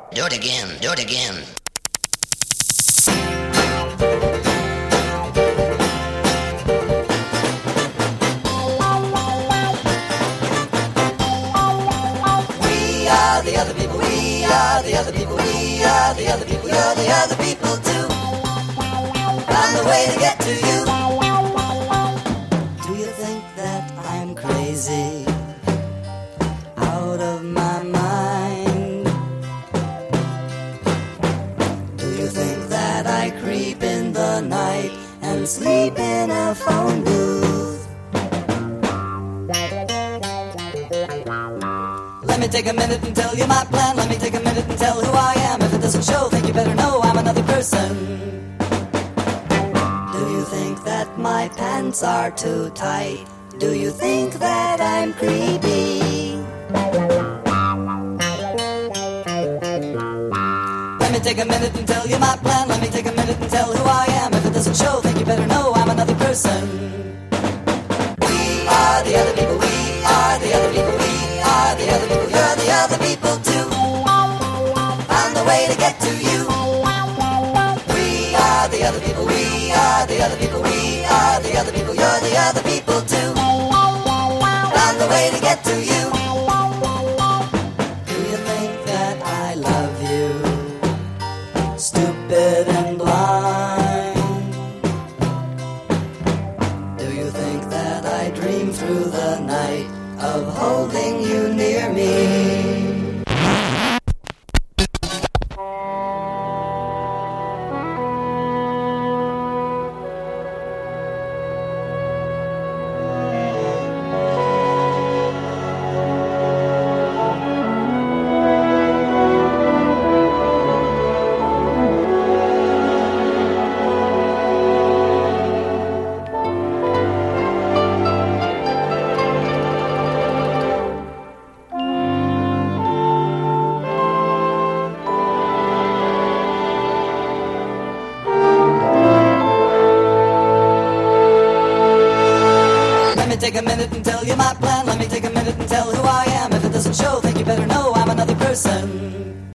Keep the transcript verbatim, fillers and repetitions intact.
Do it again, do it again. We are the other people, we are the other people, we are the other people, you're the other people too. Find a way to get to you. Do you think that I'm crazy? Out of my mind? Do you think that I creep in the night and sleep in a phone booth? Let me take a minute and tell you my plan. Let me take a minute and tell who I am. If it doesn't show, think you better know I'm another person. Do you think that my pants are too tight? Do you think that I'm creepy? Let me take a minute and tell you my plan. Let me take a minute and tell who I am. If it doesn't show, think you better know I'm another person. We are the other people, we are the other people, we are the other people, you're the other people too. Find a way to get to you. We are the other people, we are the other people, we are the other people, you're the other people too. Find a way to get to you. Do you think that I love you? Stupid and blind. Do you think that I dream through the night of holding you near me? Take a minute and tell you my plan. Let me take a minute and tell who I am. If it doesn't show, think you better know I'm another person.